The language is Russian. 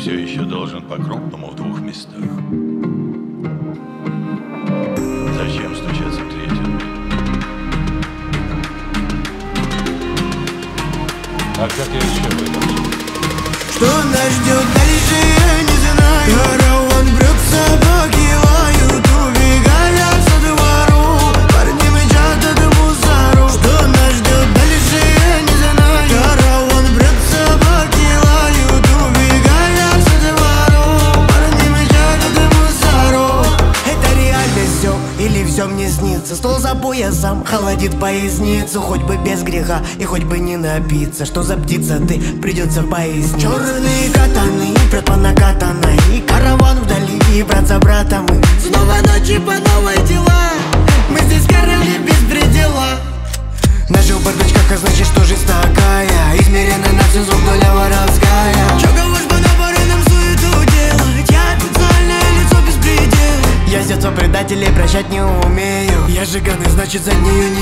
все еще должен по-крупному в 2 местах. Зачем стучаться в 3-ю? А как я еще выдам? Что нас ждет дальше, я не знаю. Караван брет, собаки лают, убегая со двору. Парни мчат от мусору. Что нас ждет дальше, я не знаю. Караван брет, собаки лают, убегая со двору. Парни мчат от мусору. Это реальность все или все мне снится? Стол за поясом холодит поясницу. Хоть бы без греха и хоть бы не напиться. Что за птица ты, придется пояснить. Черные катаны, прет по накатанной. И караван вдали, и брат за брата мы. Снова ночи по новой дела. Мы здесь королі без предела. Нажил в бардачках, а значит, что жизнь такая. Измерена на всю звук, доля воровская. Чё говоришь, по набору нам суету делать? Я официальное лицо без предела. Я с детства предателей прощать не умею. Я жиганый, значит, за нее не